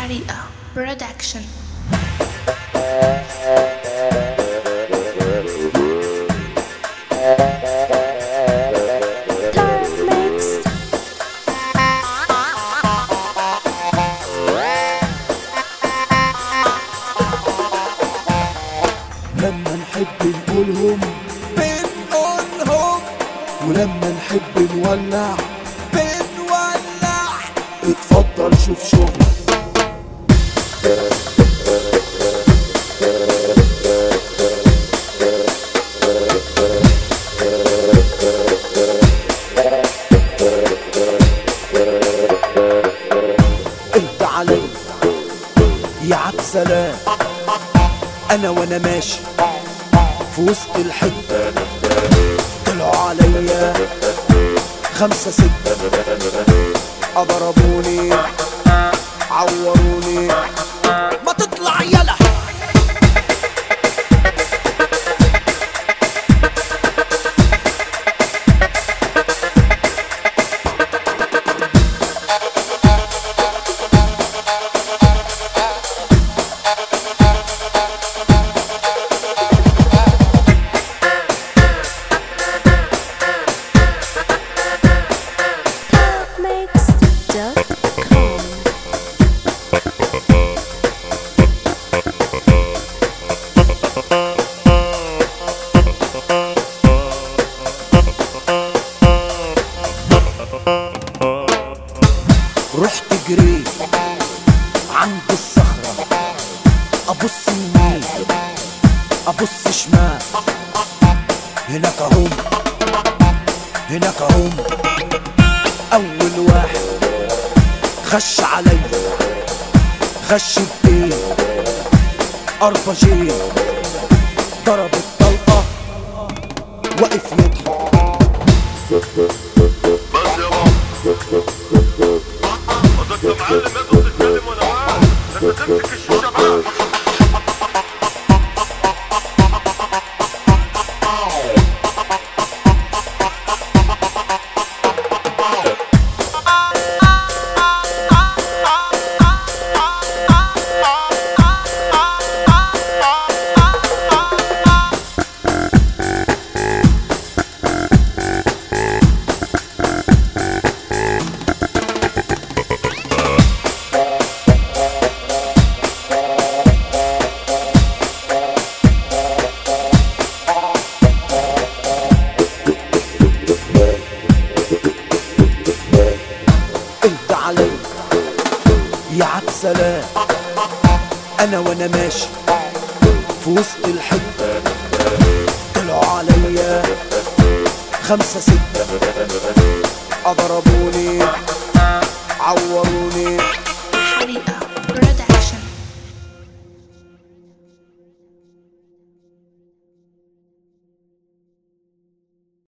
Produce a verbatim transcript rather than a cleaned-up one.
حريقة برودكشن. لما نحب نقولهم بنقولهم، ولما نحب نولع بنولع. اتفضل شوف شغل. انت علي يا عبد سلام، انا وانا ماشي في وسط الحتة طلعوا عليا خمسة ستة، اضربوني عوروني. ما تطلع يلا رحت جريت عند الصخرة، ابص يمين ابص شمال، هناك هم هناك هم. اول واحد خش علي خش بايه اربجيه، ضرب الطلقة وقف يضحك. انت معلم انت بتتكلم وانا واقف، انت تمسك الشيشه بقى. علي يا عبد سلام، انا وانا ماشي في وسط الحتة طلعوا عليا خمسة ستة، اضربوني عوروني.